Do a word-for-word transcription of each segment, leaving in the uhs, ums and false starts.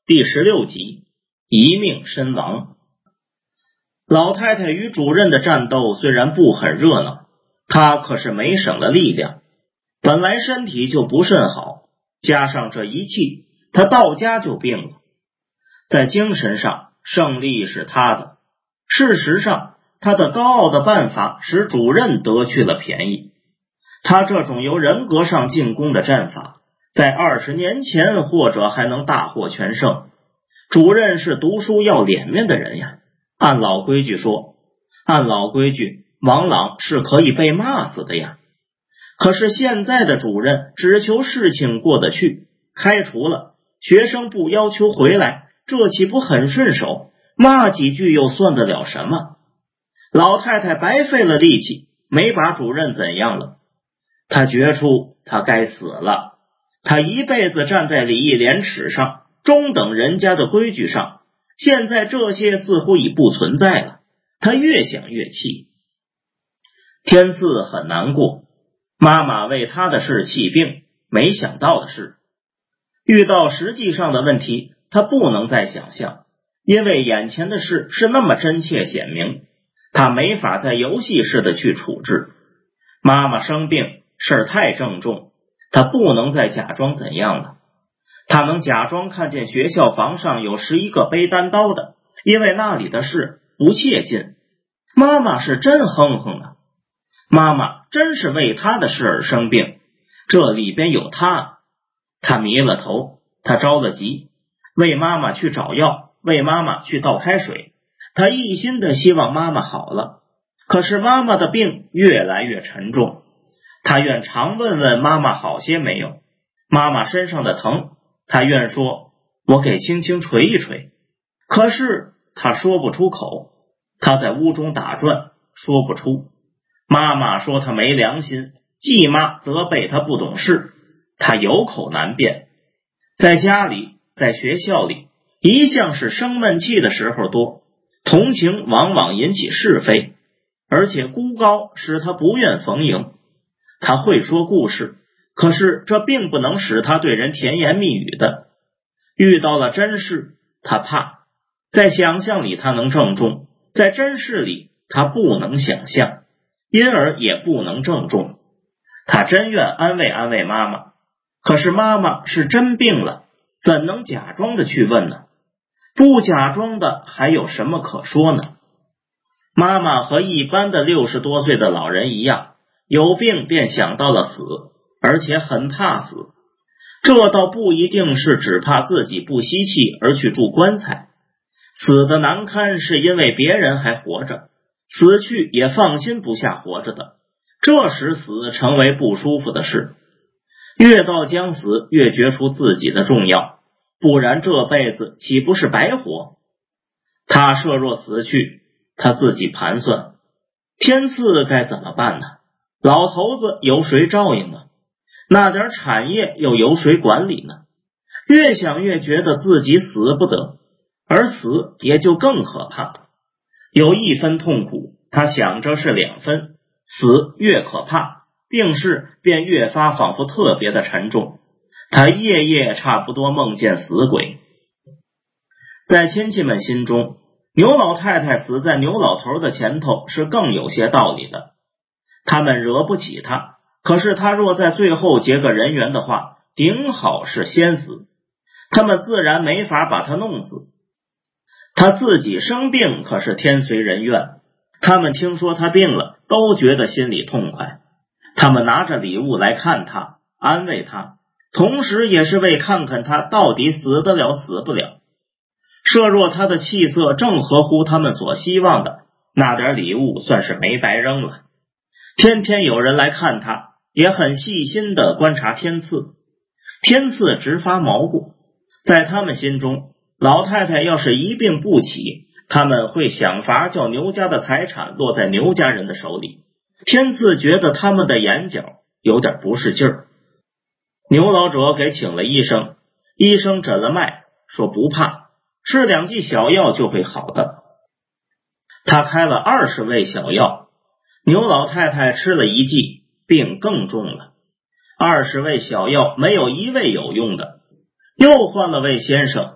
第十六集，一命身亡。老太太与主任的战斗虽然不很热闹，她可是没省了力量，本来身体就不甚好，加上这一气，她到家就病了。在精神上，胜利是她的，事实上，她的高傲的办法使主任得去了便宜。她这种由人格上进攻的战法，在二十年前或者还能大获全胜。主任是读书要脸面的人呀，按老规矩说，按老规矩，王朗是可以被骂死的呀。可是现在的主任只求事情过得去，开除了，学生不要求回来，这岂不很顺手？骂几句又算得了什么？老太太白费了力气，没把主任怎样了。她觉出他该死了。他一辈子站在礼义廉耻上，中等人家的规矩上，现在这些似乎已不存在了。他越想越气。天赐很难过，妈妈为他的事气病，没想到的是，遇到实际上的问题，他不能再想象，因为眼前的事是那么真切显明，他没法再游戏似的去处置。妈妈生病，事太郑重，他不能再假装怎样了。他能假装看见学校房上有十一个背单刀的，因为那里的事不切近。妈妈是真哼哼啊，妈妈真是为他的事而生病，这里边有他。他迷了头，他着了急，为妈妈去找药，为妈妈去倒开水，他一心的希望妈妈好了。可是妈妈的病越来越沉重，他愿常问问妈妈好些没有，妈妈身上的疼，他愿说我给轻轻捶一捶，可是他说不出口。他在屋中打转，说不出。妈妈说他没良心，继妈责备他不懂事，他有口难辩。在家里，在学校里，一向是生闷气的时候多，同情往往引起是非，而且孤高使他不愿逢迎。他会说故事，可是这并不能使他对人甜言蜜语的。遇到了真事，他怕，在想象里他能郑重，在真事里他不能想象，因而也不能郑重。他真愿安慰安慰妈妈，可是妈妈是真病了，怎能假装的去问呢？不假装的还有什么可说呢？妈妈和一般的六十多岁的老人一样，有病便想到了死，而且很怕死。这倒不一定是只怕自己不吸气而去住棺材，死的难堪是因为别人还活着，死去也放心不下活着的，这时死成为不舒服的事。越到将死越觉出自己的重要，不然这辈子岂不是白活？他设若死去，他自己盘算，天赐该怎么办呢？老头子由谁照应呢？那点产业又由谁管理呢？越想越觉得自己死不得，而死也就更可怕。有一分痛苦，他想着是两分，死越可怕，病势便越发仿佛特别的沉重。他夜夜差不多梦见死鬼。在亲戚们心中，牛老太太死在牛老头的前头是更有些道理的。他们惹不起他，可是他若在最后结个人缘的话，顶好是先死，他们自然没法把他弄死。他自己生病可是天随人愿，他们听说他病了，都觉得心里痛快。他们拿着礼物来看他，安慰他，同时也是为看看他到底死得了死不了。设若他的气色正合乎他们所希望的，那点礼物算是没白扔了。天天有人来看他，也很细心地观察天赐。天赐直发毛骨，在他们心中，老太太要是一病不起，他们会想法叫牛家的财产落在牛家人的手里。天赐觉得他们的眼角有点不是劲儿。牛老者给请了医生，医生诊了脉，说不怕，吃两剂小药就会好的。他开了二十味小药，牛老太太吃了一剂，病更重了。二十味小药没有一味有用的，又换了位先生，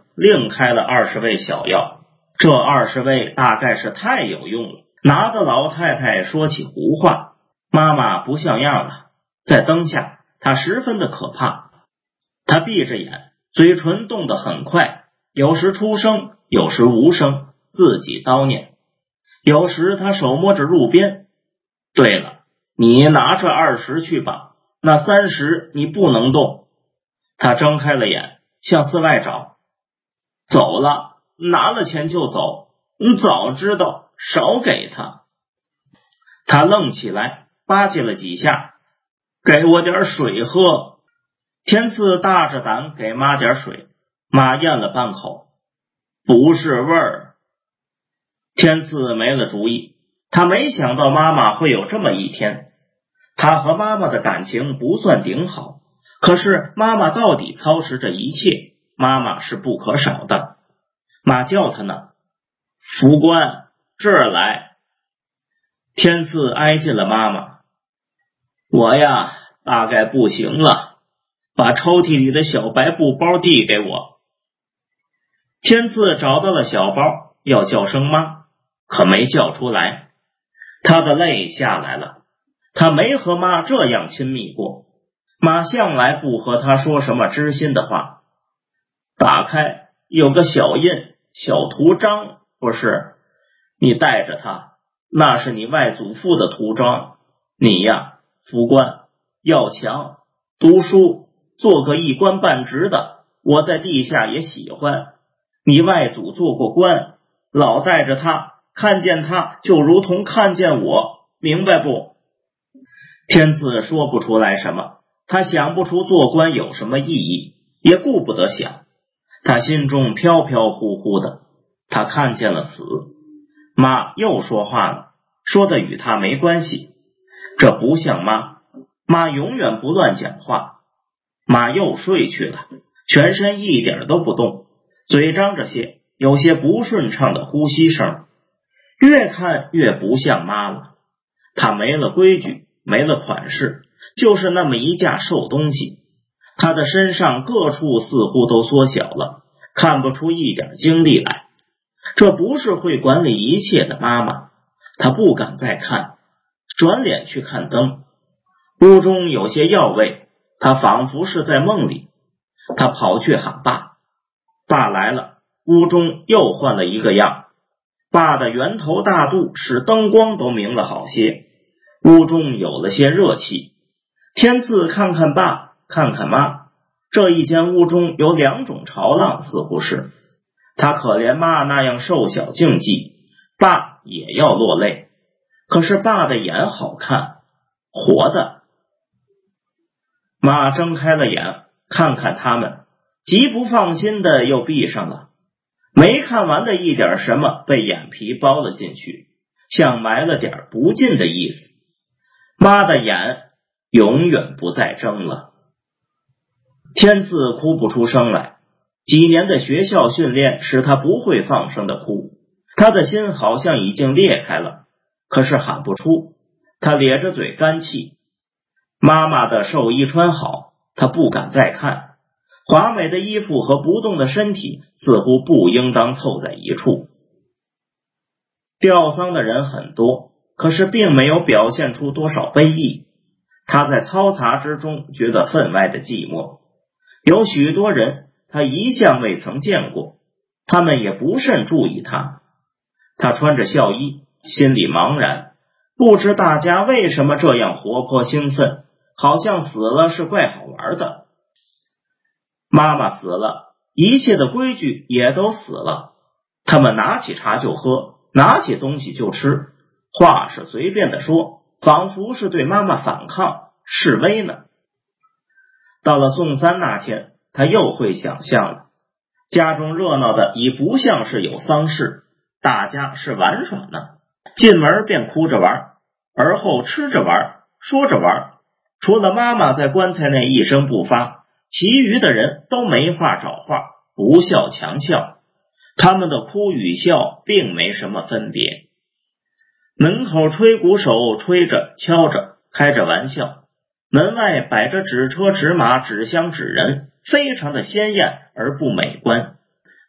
另开了二十味小药，这二十味大概是太有用了，拿得老太太说起胡话。妈妈不像样了，在灯下她十分的可怕，她闭着眼，嘴唇动得很快，有时出声，有时无声，自己叨念。有时她手摸着路边，对了，你拿这二十去吧，那三十你不能动。她睁开了眼，向四外找，走了，拿了钱就走，你早知道少给他。他愣起来，吧唧了几下，给我点水喝。天赐大着胆给妈点水，妈咽了半口，不是味儿。天赐没了主意，他没想到妈妈会有这么一天。他和妈妈的感情不算顶好，可是妈妈到底操持着一切，妈妈是不可少的。妈叫他呢，副官，这儿来。天赐挨近了妈妈，我呀，大概不行了，把抽屉里的小白布包递给我。天赐找到了小包，要叫声妈，可没叫出来。他的泪下来了，他没和妈这样亲密过，妈向来不和他说什么知心的话。打开，有个小印，小图章，不是，你带着它，那是你外祖父的图章。你呀，副官，要强，读书，做个一官半职的，我在地下也喜欢。你外祖做过官，老带着他，看见他就如同看见我，明白不？天赐说不出来什么，他想不出做官有什么意义，也顾不得想。他心中飘飘忽忽的，他看见了死。妈又说话了，说的与他没关系，这不像妈，妈永远不乱讲话。妈又睡去了，全身一点都不动，嘴张着些，有些不顺畅的呼吸声，越看越不像妈了。她没了规矩，没了款式，就是那么一架瘦东西。她的身上各处似乎都缩小了，看不出一点精力来。这不是会管理一切的妈妈。她不敢再看，转脸去看灯。屋中有些药味，她仿佛是在梦里。她跑去喊爸，爸来了，屋中又换了一个样。爸的圆头大肚使灯光都明了好些，屋中有了些热气。天赐看看爸，看看妈，这一间屋中有两种潮浪，似乎是他可怜妈那样瘦小静寂，爸也要落泪。可是爸的眼好看，活的。妈睁开了眼，看看他们，极不放心的又闭上了。没看完的一点什么被眼皮包了进去，像埋了点不尽的意思。妈的眼永远不再睁了。天赐哭不出声来，几年的学校训练使他不会放声的哭，他的心好像已经裂开了，可是喊不出，他咧着嘴干气。妈妈的寿衣穿好，他不敢再看，华美的衣服和不动的身体似乎不应当凑在一处。吊丧的人很多，可是并没有表现出多少悲意。他在嘈杂之中觉得分外的寂寞。有许多人他一向未曾见过，他们也不甚注意他。他穿着孝衣，心里茫然，不知大家为什么这样活泼兴奋，好像死了是怪好玩的。妈妈死了，一切的规矩也都死了。他们拿起茶就喝，拿起东西就吃，话是随便的说，仿佛是对妈妈反抗示威呢。到了送三那天，他又会想象了，家中热闹的已不像是有丧事，大家是玩耍呢。进门便哭着玩，而后吃着玩，说着玩，除了妈妈在棺材内一声不发，其余的人都没话找话，不笑强笑，他们的哭与笑并没什么分别。门口吹鼓手吹着敲着，开着玩笑，门外摆着纸车纸马纸箱纸人，非常的鲜艳而不美观。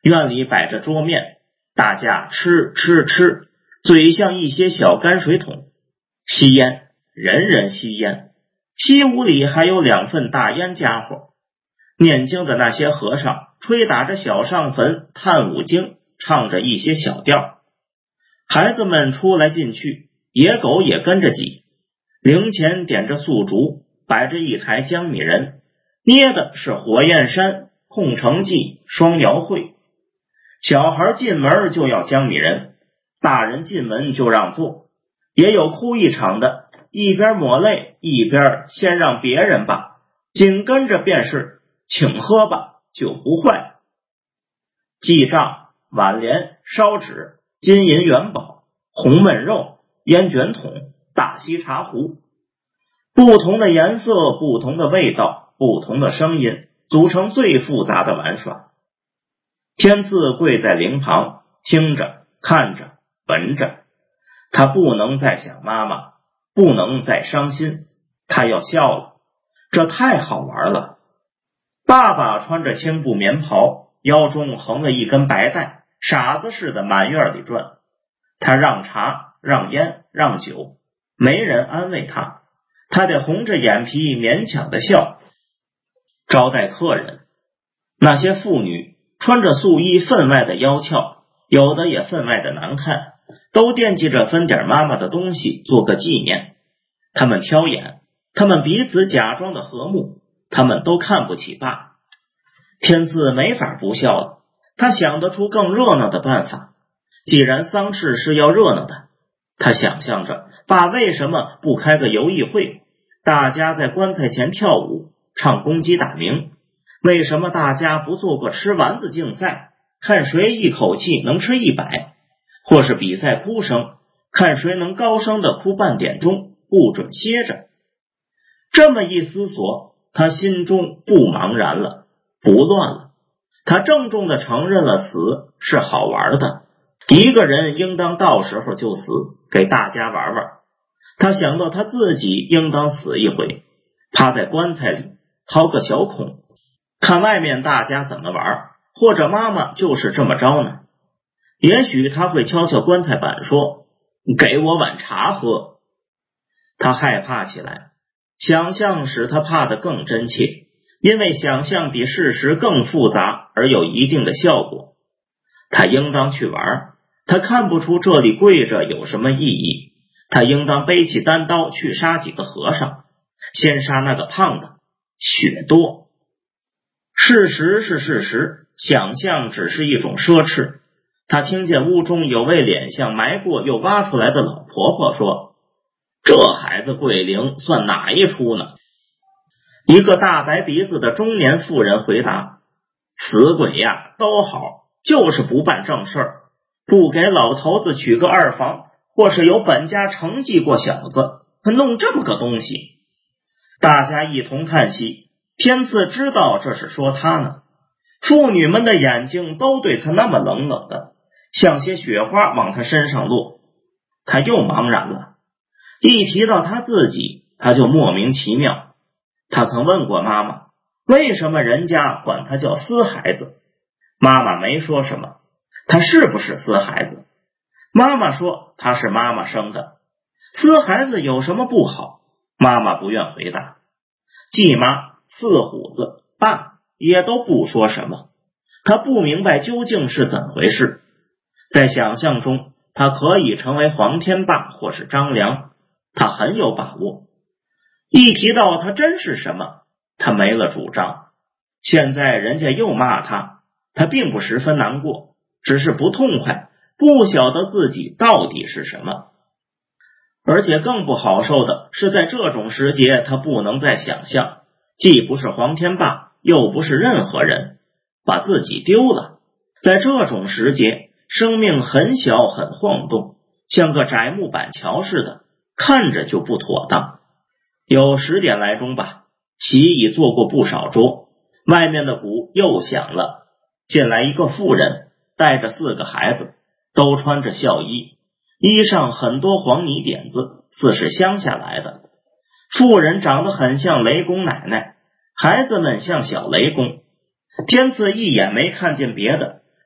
院里摆着桌面，大家吃吃吃，嘴像一些小泔水桶。吸烟，人人吸烟。西屋里还有两份大烟家伙。念经的那些和尚吹打着小上坟，叹五经，唱着一些小调。孩子们出来进去，野狗也跟着挤。灵前点着素烛，摆着一台江米人，捏的是火焰山、空城计、双摇会。小孩进门就要江米人，大人进门就让座。也有哭一场的，一边抹泪一边先让别人吧，紧跟着便是请喝吧，酒不坏。记账、挽联、烧纸、金银元宝、红焖肉、烟卷筒、大锡茶壶，不同的颜色，不同的味道，不同的声音，组成最复杂的玩耍。天赐跪在灵旁，听着，看着，闻着。他不能再想妈妈，不能再伤心，他要笑了，这太好玩了。爸爸穿着青布棉袍，腰中横了一根白带，傻子似的满院里转。他让茶，让烟，让酒，没人安慰他，他得红着眼皮勉强的笑。招待客人，那些妇女穿着素衣，分外的妖俏，有的也分外的难看，都惦记着分点妈妈的东西做个纪念。他们挑眼，他们彼此假装的和睦，他们都看不起爸。天赐没法不笑了，他想得出更热闹的办法。既然丧事是要热闹的，他想象着爸为什么不开个游艺会，大家在棺材前跳舞，唱公鸡打鸣？为什么大家不做个吃丸子竞赛，看谁一口气能吃一百？或是比赛哭声，看谁能高声的哭半点钟，不准歇着。这么一思索，他心中不茫然了，不乱了。他郑重的承认了死是好玩的，一个人应当到时候就死，给大家玩玩。他想到他自己应当死一回，趴在棺材里掏个小孔，看外面大家怎么玩，或者妈妈就是这么着呢。也许他会敲敲棺材板说，给我碗茶喝。他害怕起来，想象使他怕得更真切，因为想象比事实更复杂而有一定的效果。他应当去玩，他看不出这里跪着有什么意义。他应当背起单刀去杀几个和尚，先杀那个胖的，血多。事实是事实，想象只是一种奢侈。他听见屋中有位脸像埋过又挖出来的老婆婆说，这孩子跪灵算哪一出呢？一个大白鼻子的中年妇人回答，死鬼呀，都好，就是不办正事儿，不给老头子娶个二房，或是有本家承继过小子，弄这么个东西。大家一同叹息，天赐知道这是说他呢。妇女们的眼睛都对他那么冷冷的，像些雪花往他身上落。他又茫然了，一提到他自己，他就莫名其妙。他曾问过妈妈，为什么人家管他叫私孩子？妈妈没说什么。他是不是私孩子？妈妈说他是妈妈生的。私孩子有什么不好？妈妈不愿回答。继妈、四虎子、爸也都不说什么。他不明白究竟是怎回事。在想象中，他可以成为黄天霸或是张良，他很有把握。一提到他真是什么，他没了主张。现在人家又骂他，他并不十分难过，只是不痛快，不晓得自己到底是什么。而且更不好受的是，在这种时节，他不能再想象，既不是黄天霸，又不是任何人，把自己丢了。在这种时节，生命很小很晃动，像个窄木板桥似的，看着就不妥当。有十点来钟吧，席已坐过不少桌，外面的鼓又响了。进来一个妇人，带着四个孩子，都穿着孝衣，衣上很多黄泥点子，似是乡下来的。妇人长得很像雷公奶奶，孩子们像小雷公。天赐一眼没看见别的，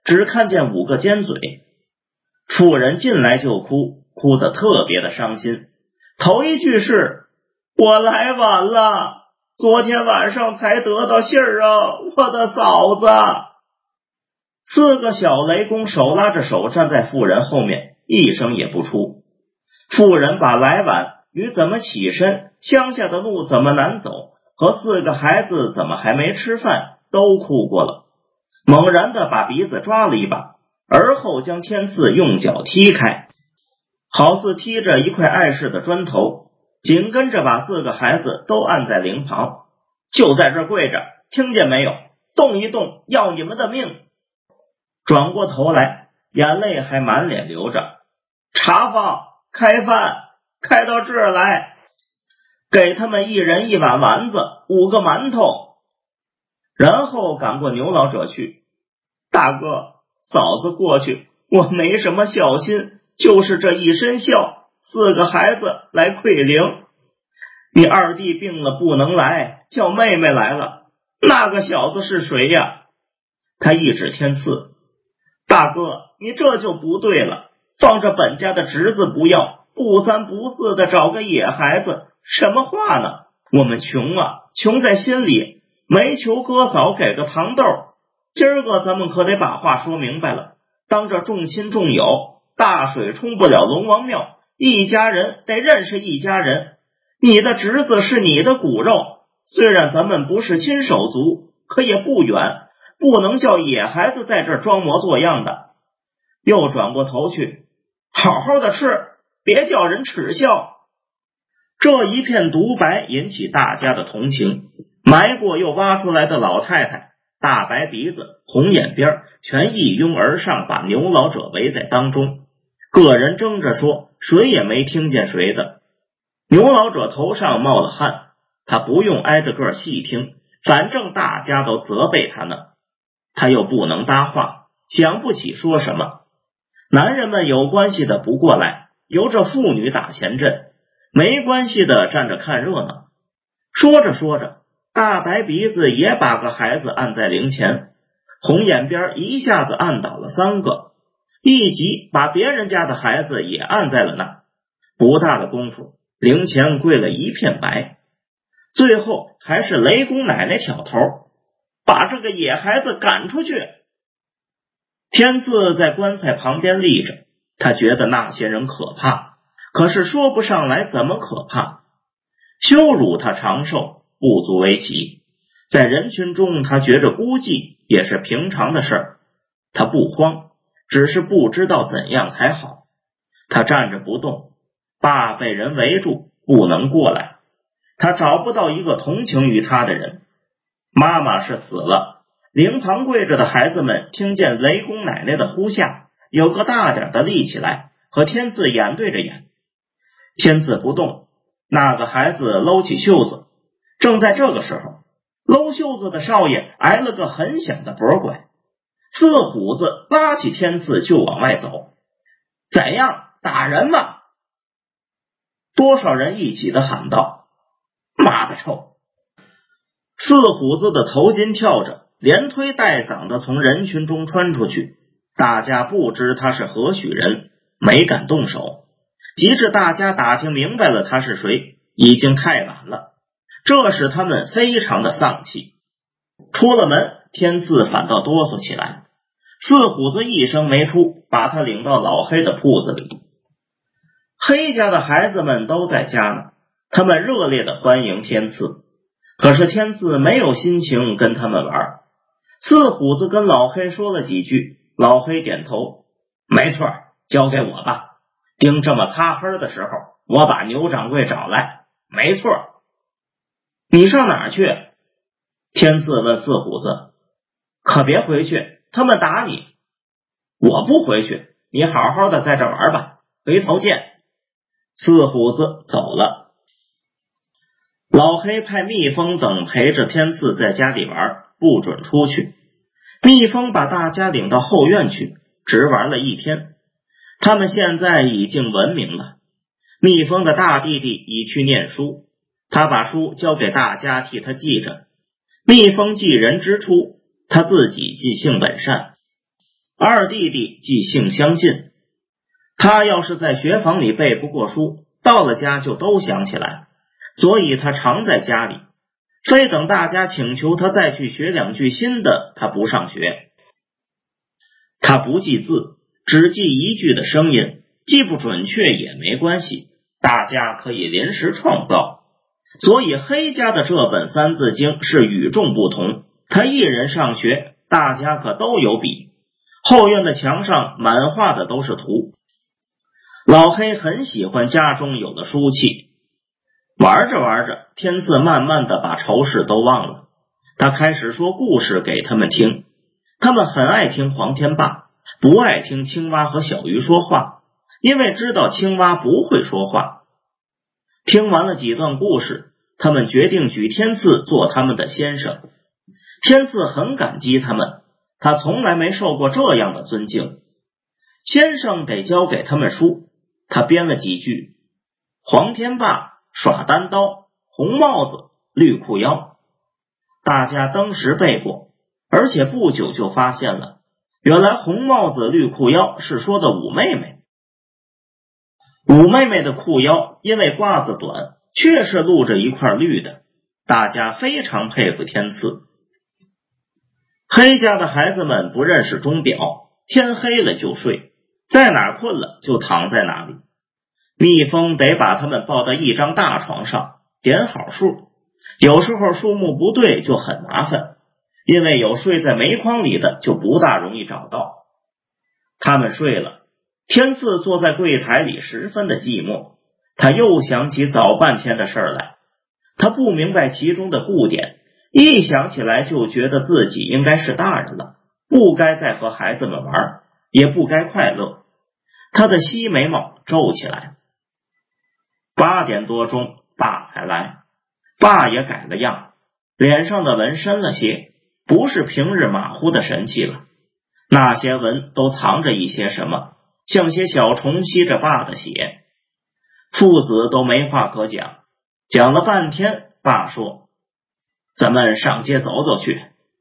只看见五个尖嘴。妇人进来就哭，哭得特别的伤心。头一句是：我来晚了，昨天晚上才得到信儿啊，我的嫂子。四个小雷公手拉着手站在妇人后面，一声也不出。妇人把来晚与怎么起身，乡下的路怎么难走，和四个孩子怎么还没吃饭都哭过了，猛然的把鼻子抓了一把，而后将天赐用脚踢开，好似踢着一块碍事的砖头，紧跟着把四个孩子都按在灵旁。就在这跪着，听见没有？动一动要你们的命。转过头来，眼泪还满脸流着。茶坊开饭，开到这儿来，给他们一人一碗丸子，五个馒头。然后赶过牛老者去。大哥，嫂子过去，我没什么孝心，就是这一身孝，四个孩子来馈灵。你二弟病了不能来，叫妹妹来了，那个小子是谁呀？他一指天赐。大哥，你这就不对了，放着本家的侄子不要，不三不四的找个野孩子，什么话呢？我们穷啊，穷在心里，没求哥嫂给个糖豆。今儿个咱们可得把话说明白了，当着众亲众友，大水冲不了龙王庙，一家人得认识一家人。你的侄子是你的骨肉，虽然咱们不是亲手足，可也不远，不能叫野孩子在这儿装模作样的。又转过头去，好好的吃，别叫人耻笑。这一片独白引起大家的同情，埋过又挖出来的老太太，大白鼻子红眼边全一拥而上，把牛老者围在当中，个人争着说，谁也没听见谁的。牛老者头上冒了汗，他不用挨着个细听，反正大家都责备他呢，他又不能搭话，想不起说什么。男人们有关系的不过来，由着妇女打前阵，没关系的站着看热闹。说着说着，大白鼻子也把个孩子按在灵前，红眼边一下子按倒了三个，一急把别人家的孩子也按在了那，不大的功夫，灵前跪了一片白。最后还是雷公奶奶挑头，把这个野孩子赶出去。天赐在棺材旁边立着，他觉得那些人可怕，可是说不上来怎么可怕。羞辱他长寿不足为奇，在人群中他觉着孤寂也是平常的事儿。他不慌，只是不知道怎样才好。他站着不动，爸被人围住，不能过来。他找不到一个同情于他的人。妈妈是死了，灵旁跪着的孩子们听见雷公奶奶的呼吓，有个大点的立起来，和天赐眼对着眼。天赐不动，那个孩子搂起袖子。正在这个时候，搂袖子的少爷挨了个很响的脖拐，四虎子拉起天赐就往外走。怎样，打人吗？多少人一起的喊道。妈的臭！四虎子的头巾跳着，连推带搡的从人群中穿出去，大家不知他是何许人，没敢动手。及至大家打听明白了他是谁，已经太晚了，这使他们非常的丧气。出了门，天赐反倒哆嗦起来。四虎子一声没出，把他领到老黑的铺子里。黑家的孩子们都在家呢，他们热烈的欢迎天赐，可是天赐没有心情跟他们玩。四虎子跟老黑说了几句，老黑点头，没错，交给我吧。丁这么擦黑的时候，我把牛掌柜找来，没错。你上哪儿去？天赐问四虎子。可别回去，他们打你。我不回去，你好好的在这玩吧，回头见。四虎子走了。老黑派蜜蜂等陪着天赐在家里玩，不准出去。蜜蜂把大家领到后院去，只玩了一天。他们现在已经文明了。蜜蜂的大弟弟已去念书，他把书交给大家替他记着。蜜蜂记人之初，他自己记性本善。 二弟弟既性相近，他要是在学房里背不过书，到了家就都想起来，所以他常在家里，非等大家请求他再去学两句新的，他不上学。他不记字，只记一句的声音，记不准确也没关系，大家可以临时创造。所以黑家的这本三字经是与众不同，他一人上学，大家可都有笔，后院的墙上满画的都是图。老黑很喜欢家中有的书气，玩着玩着，天赐慢慢的把仇视都忘了，他开始说故事给他们听。他们很爱听黄天霸，不爱听青蛙和小鱼说话，因为知道青蛙不会说话。听完了几段故事，他们决定举天赐做他们的先生。天赐很感激他们，他从来没受过这样的尊敬。先生得教给他们书，他编了几句：黄天霸耍单刀，红帽子绿裤腰。大家当时背过，而且不久就发现了，原来红帽子绿裤腰是说的五妹妹。五妹妹的裤腰因为褂子短，确是露着一块绿的，大家非常佩服天赐。黑家的孩子们不认识钟表，天黑了就睡，在哪儿困了就躺在哪里。蜜蜂得把他们抱到一张大床上，点好数，有时候数目不对就很麻烦，因为有睡在煤筐里的就不大容易找到。他们睡了，天赐坐在柜台里十分的寂寞，他又想起早半天的事儿来，他不明白其中的故点，一想起来就觉得自己应该是大人了，不该再和孩子们玩，也不该快乐。他的细眉毛皱起来。八点多钟，爸才来，爸也改了样，脸上的纹深了些，不是平日马虎的神气了，那些纹都藏着一些什么，像些小虫吸着爸的血。父子都没话可讲，讲了半天，爸说：咱们上街走走去。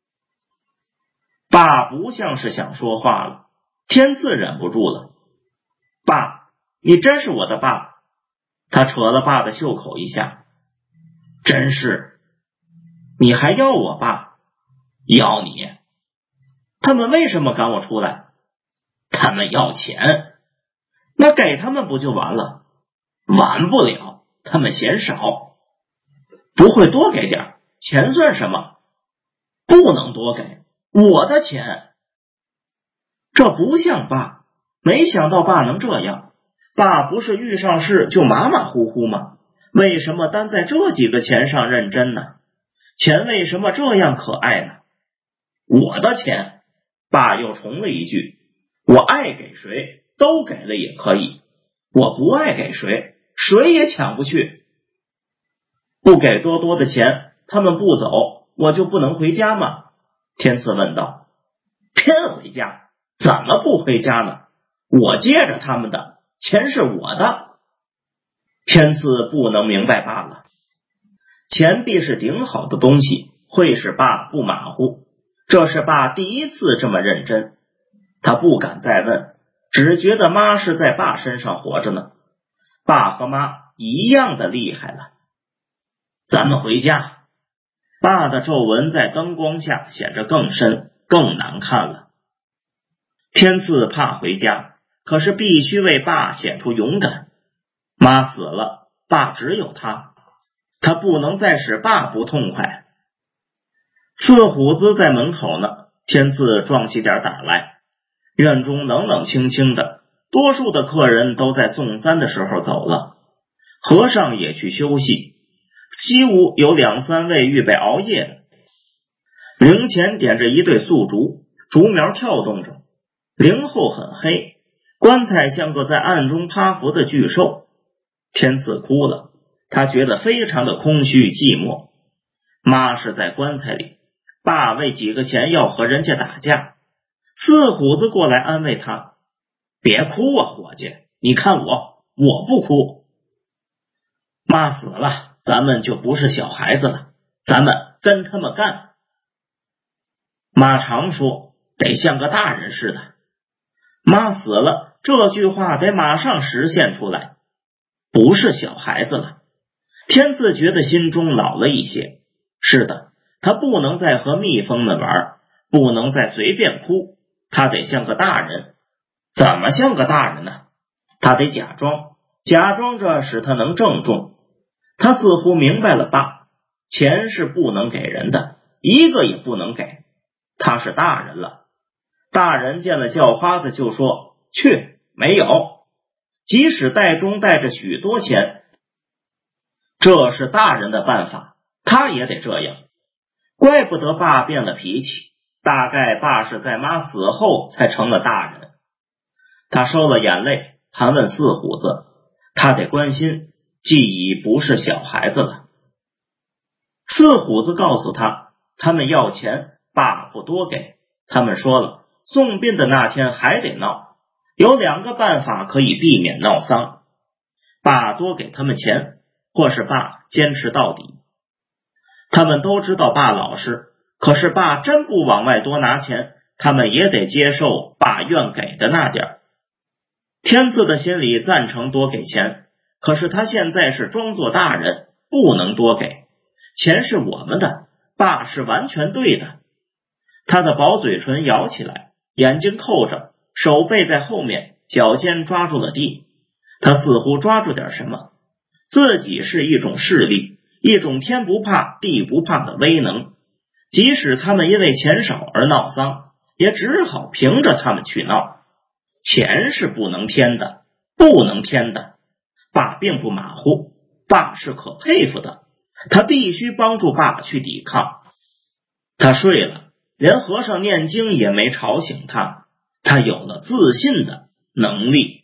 爸不像是想说话了，天赐忍不住了：爸，你真是我的爸。他扯了爸的袖口一下：真是，你还要我爸？要你。他们为什么赶我出来？他们要钱。那给他们不就完了？完不了，他们嫌少。不会多给点，钱算什么？不能多给，我的钱。这不像爸，没想到爸能这样。爸不是遇上事就马马虎虎吗？为什么单在这几个钱上认真呢？钱为什么这样可爱呢？我的钱。爸又重了一句：我爱给谁都给了也可以，我不爱给谁谁也抢不去。不给多多的钱，他们不走，我就不能回家吗？天赐问道。偏回家？怎么不回家呢？我借着他们的，钱是我的。天赐不能明白爸了，钱币是顶好的东西，会使爸不马虎，这是爸第一次这么认真。他不敢再问，只觉得妈是在爸身上活着呢，爸和妈一样的厉害了。咱们回家。爸的皱纹在灯光下显着更深更难看了。天赐怕回家，可是必须为爸显出勇敢。妈死了，爸只有他，他不能再使爸不痛快。四虎子在门口呢，天赐壮起点胆来。院中冷冷清清的，多数的客人都在送餐的时候走了，和尚也去休息。西屋有两三位预备熬夜的，灵前点着一对素烛，烛苗跳动着，灵后很黑，棺材像个在暗中趴伏的巨兽。天赐哭了，他觉得非常的空虚寂寞。妈是在棺材里，爸为几个钱要和人家打架。四虎子过来安慰他：别哭啊伙计，你看我，我不哭。妈死了，咱们就不是小孩子了，咱们跟他们干。妈常说，得像个大人似的， 妈死了，这句话得马上实现出来，不是小孩子了。天赐觉得心中老了一些，是的，他不能再和蜜蜂们玩，不能再随便哭，他得像个大人。怎么像个大人呢？他得假装，假装着使他能郑重。他似乎明白了爸，钱是不能给人的，一个也不能给。他是大人了，大人见了叫花子就说去，没有。即使袋中带着许多钱，这是大人的办法，他也得这样。怪不得爸变了脾气，大概爸是在妈死后才成了大人。他收了眼泪，盘问四虎子，他得关心，既已不是小孩子了。四虎子告诉他，他们要钱，爸不多给。他们说了，送殡的那天还得闹，有两个办法可以避免闹丧：爸多给他们钱，或是爸坚持到底。他们都知道爸老实，可是爸真不往外多拿钱，他们也得接受爸愿给的那点儿。天赐的心里赞成多给钱，可是他现在是装作大人，不能多给。钱是我们的，爸是完全对的。他的薄嘴唇咬起来，眼睛扣着，手背在后面，脚尖抓住了地。他似乎抓住点什么，自己是一种势力，一种天不怕地不怕的威能。即使他们因为钱少而闹丧，也只好凭着他们去闹。钱是不能添的，不能添的。爸并不马虎，爸是可佩服的，他必须帮助爸去抵抗。他睡了，连和尚念经也没吵醒他，他有了自信的能力。